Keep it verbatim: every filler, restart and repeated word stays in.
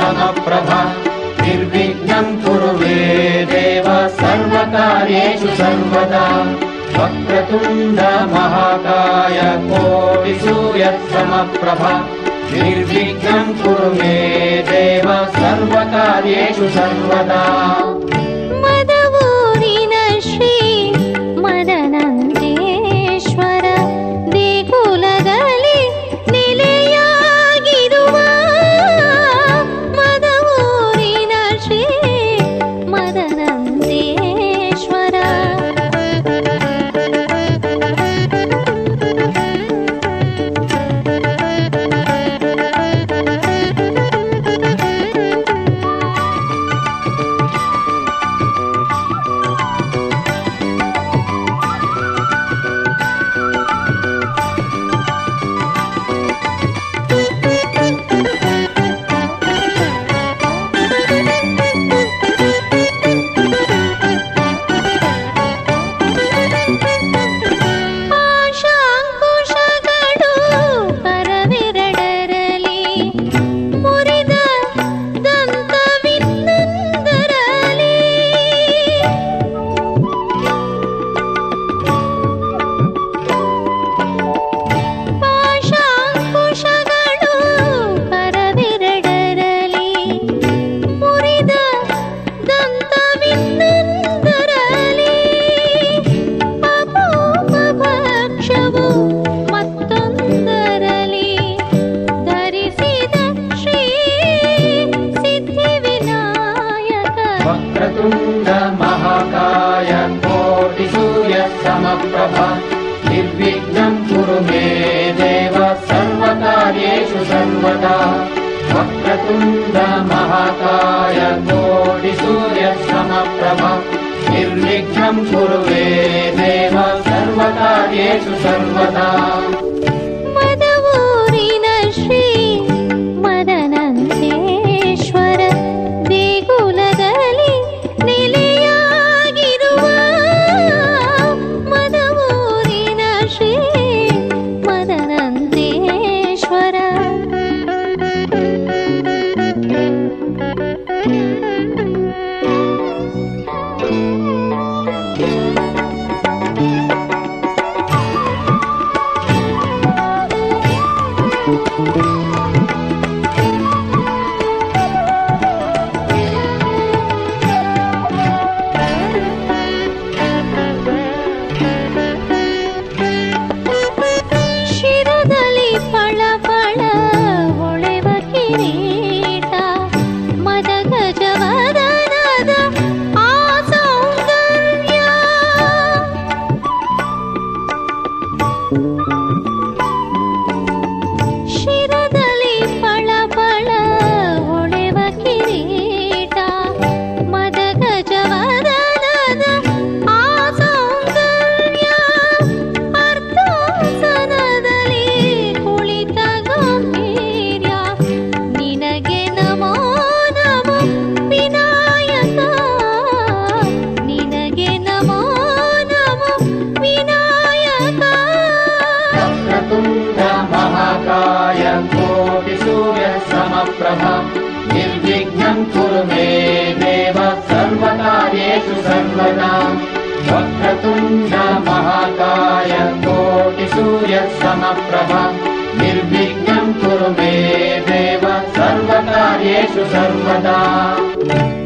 समप्रभा निर्विघ्नं कुरु मे देव सर्वकार्येषु सर्वदा वक्रतुण्ड महाकाय कोटिसूर्यसमप्रभा निर्विघ्नं कुरु मे देव सर्वकार्येषु सर्वदा मदवूरिन श्री मदनन्देश्वर देಗುಲದಲ್ಲಿ ನೆಲೆಯಾಗಿರುವ ಮದವೂರಿನ ಶ್ರೀ ಮದನಂದೇಶ್ವರ वक्रतुण्ड महाकाय कोटिसूर्यसमप्रभा निर्विघ्नं कुरु मे देव सर्वकार्येषु सर्वदा वक्रतुण्ड महाकाय कोटिसूर्यसमप्रभा निर्विघ्नं कुरु मे देव सर्वकार्येषु सर्वदा ಮದವೂರಿನ ಶ್ರೀ ಮದನಂದೇಶ್ವರ ದೇಗುಲದಲ್ಲಿ ನೆಲೆಯಾಗಿರುವ ಮದವೂರಿನ ಶ್ರೀ ಮದನಂದೇಶ್ವರ ಶಿರದಲ್ಲಿ ಫಳ ಫಳ ಹೊಳೆವ ಕಿರೀಟ ಮದ ಗಜವದನದ ಆ ಸೌಂದರ್ಯ ಶಿರದಲ್ಲಿ ಫಳ ಫಳ ಹೊಳೆವ ಕಿರೀಟ ಮದ ಗಜವದನದ ಆ ಸೌಂದರ್ಯ ಅರ್ಥಾಸನದಲ್ಲಿ ಕುಳಿತ ಗಂಭೀರ್ಯ ನಿನಗೆ ನಮೋ ನಮೋ ವಿನಾಯಕ ನಿನಗೆ ನಮೋ ನಮೋ ವಿನಾಯಕ वक्रतुण्ड महाकाय कोटिसूर्यसमप्रभा निर्विघ्नं कुरु मे देव सर्वकार्येषु सर्वदा वक्रतुण्ड महाकाय कोटिसूर्यसमप्रभा निर्विघ्नं कुरु मे देव सर्वकार्येषु सर्वदा